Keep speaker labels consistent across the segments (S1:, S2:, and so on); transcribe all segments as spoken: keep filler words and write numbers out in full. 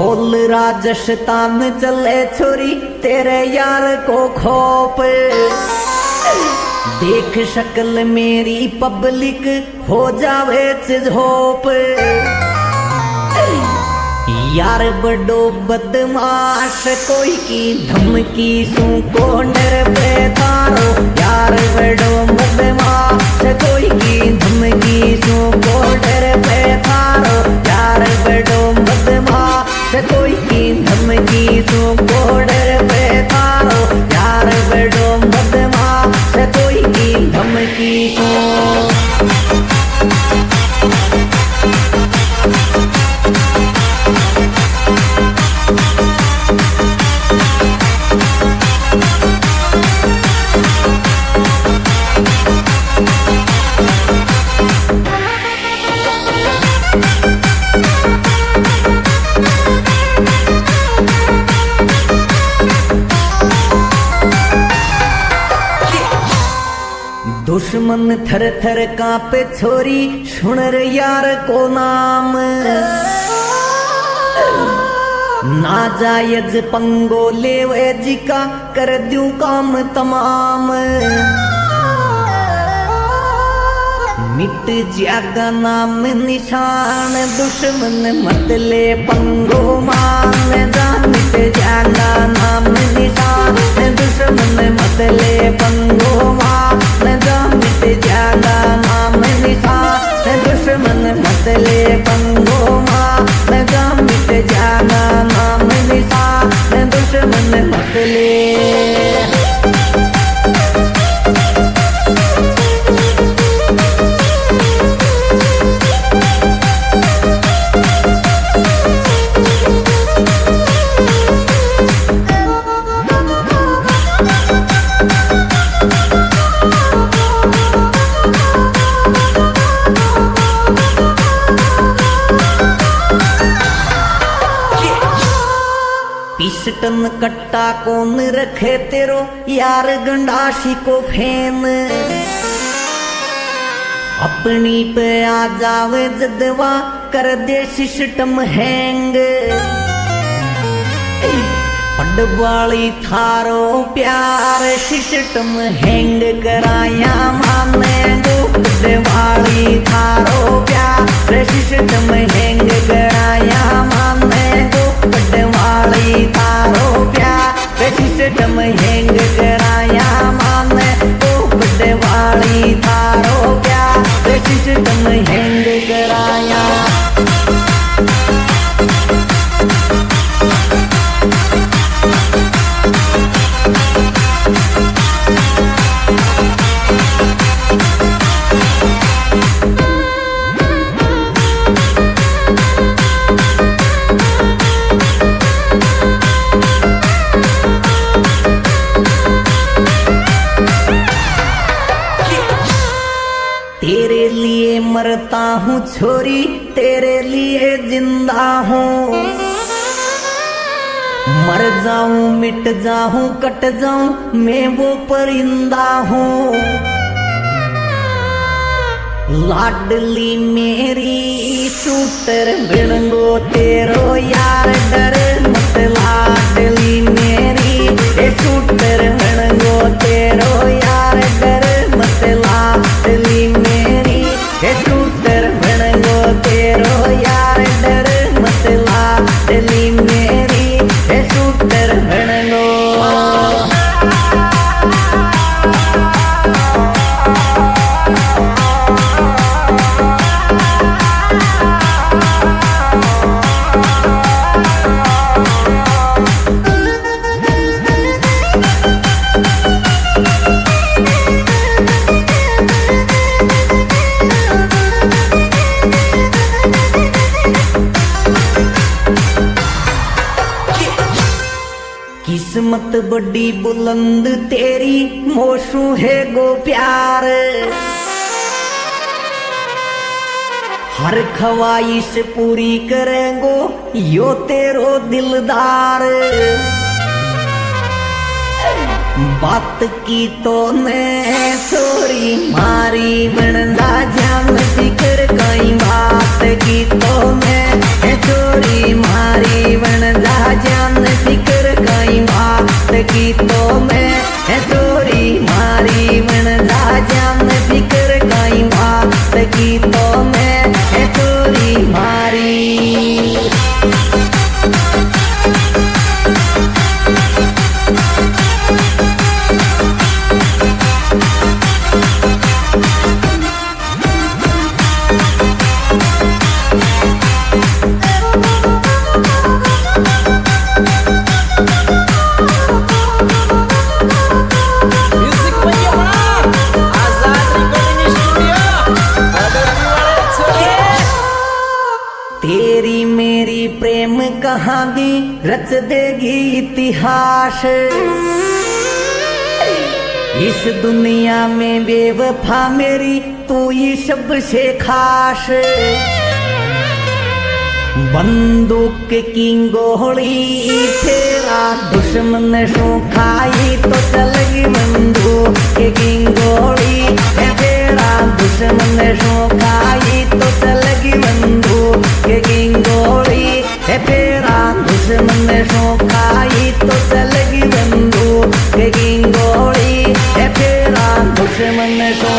S1: बोल राजस्थान चले छोरी तेरे यार को खोप, देख शक्ल मेरी पब्लिक हो जावे चिझोप। यार बड़ो बदमाश कोई की धमकी सू को डर पे थारो, यार बड़ो बदमाश कोई की धमकी सू को डर पे थारो, यार बड़ो बदमाश कोई की धमकी सू को डर पे थारो, यार बड़ो बदमाश कोई की धमकी सू। दुश्मन थर थर कांपे छोरी सुन रे यार को नाम, ना जायज पंगो लेवे जिका कर दूं काम तमाम। मिट जागा नाम निशान दुश्मन मत ले पंगो मान जा, मिट जागा नाम निशान दुश्मन मत ले पंगो मान जा, मिट जागा नाम निशान दुश्मन मत ले पंगो मान जा, मिट जागा नाम निशान दुश्मन मत ले। पिस्टन कट्टा कौन रखे तेरो यार गंडाशी को फेन, अपनी पे आ जावे जदवा कर दे सिस्टम हैंग। पडवाली थारो प्यार सिस्टम हैंग कराया माने गो, पडवाली थारो प्यार सिस्टम हैंग कराया माने गो, पडवाली थारो प्यार सिस्टम हैंग कराया माने गो, पडवाली थारो प्यार सिस्टम हैंग कराया। तेरे लिए मरता हूँ छोरी तेरे लिए जिंदा हूँ, मर जाऊं मिट जाऊं कट जाऊं मैं वो परिंदा हूँ। लाडली मेरी शूटर बिड़ंगो तेरो यार डर मत, लाडली मेरी शूटर बिड़ंगो तेरो यार डर मत, लाडली मेरी शूटर बिड़ंगो तेरो यार डर मत, लाडली मेरी शूटर बिड़ंगो। किस्मत बड़ी बुलंद तेरी मोशू है गो प्यार, हर ख्वाहिश पूरी करेंगो यो तेरो दिलदार। बात की तो ने छोरी मारी बनदा जान सिकर कई बात की तो ने छोरी मारी बन तेरी मेरी प्रेम कहानी रच देगी इतिहास। इस दुनिया में बेवफा मेरी तू ही सबसे खास। बंदूक की गोली तेरा दुश्मन सो खाई तो चलेगी बंदूक की गोली तेरा दुश्मन सो खाई तो चलेगी बंदूक की गोली तेरा दुश्मन सो खाई तो चलेगी बंदूक की गोली तेरा दुश्मन सो।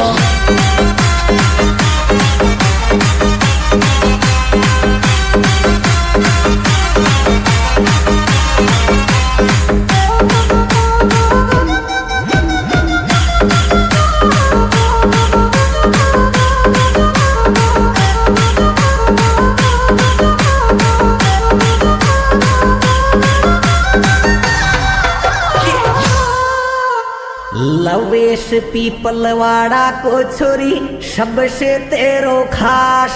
S1: लवेश पीपलवाड़ा को छोरी सबसे तेरो खास।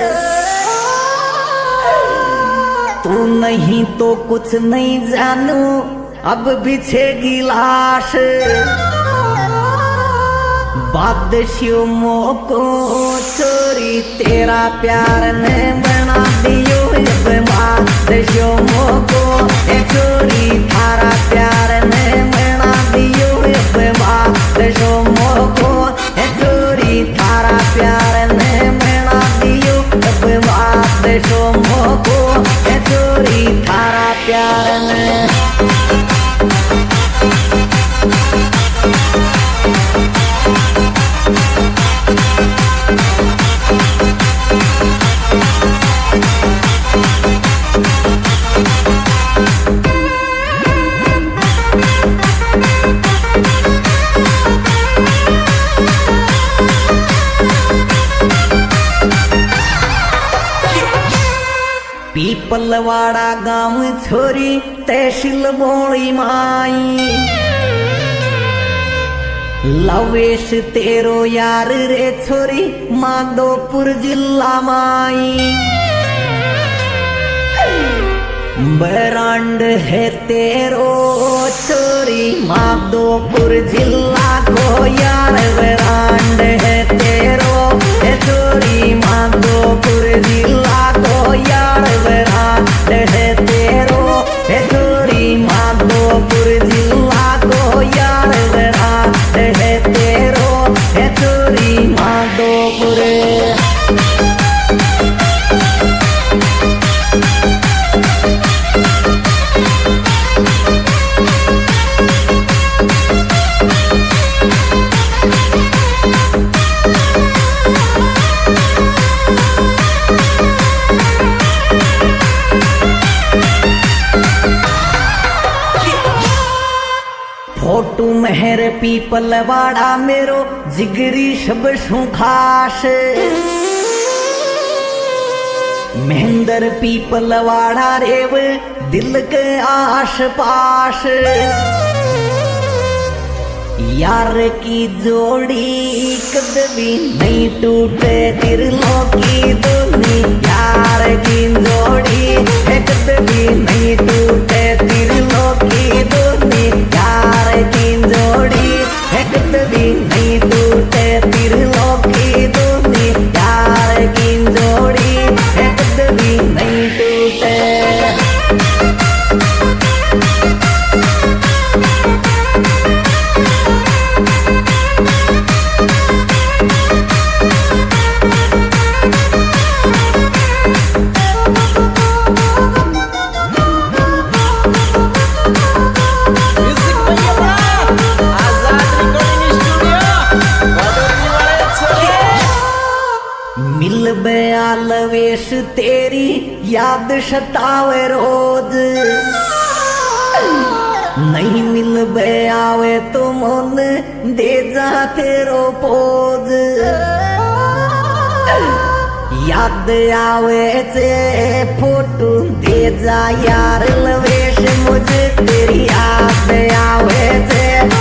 S1: तू नहीं तो कुछ नहीं जानू अब बिछेगी लाश। बादशियों मोको छोरी तेरा प्यार ने बना दियो अब बादशियों मोको छोरी थारा प्यार ने बना दियो अब बादशियों मोको छोरी थारा प्यार ने बना दियो अब बादशियों मोको छोरी थारा प्यार ने। पीपलवाड़ा गांव छोरी तहसील बोली माई। लवेश तेरो यार रे छोरी माधोपुर जिला माई। बरांड है तेरो छोरी माधोपुर जिला को यार बरांड है तेरो छोरी माधोपुर जिला को यार बरांड है तेरो छोरी माधोपुर जिला को यार बरांड है तेरो छोरी माधोपुर। फोटू मेहर पीपलवाड़ा मेरो जिगरी सब सु खास। महेंद्र पीपलवाड़ा रेव दिल के आस पास। यार की जोड़ी कभी नहीं टूटे दिलों की धुनी। यार की जोड़ी कभी नहीं टूटे दिलों की धुनी। यार की जोड़ी कभी नहीं टूटे दिलों की धुनी। यार की जोड़ी कभी नहीं टूटे। मिल बया लवेश तेरी याद सतावे रोज। नहीं मिल बयावे तो मन दे जा तेरो पोज। याद आवे चे फोटो दे जा यार लवेश मुझे तेरी याद आवे चे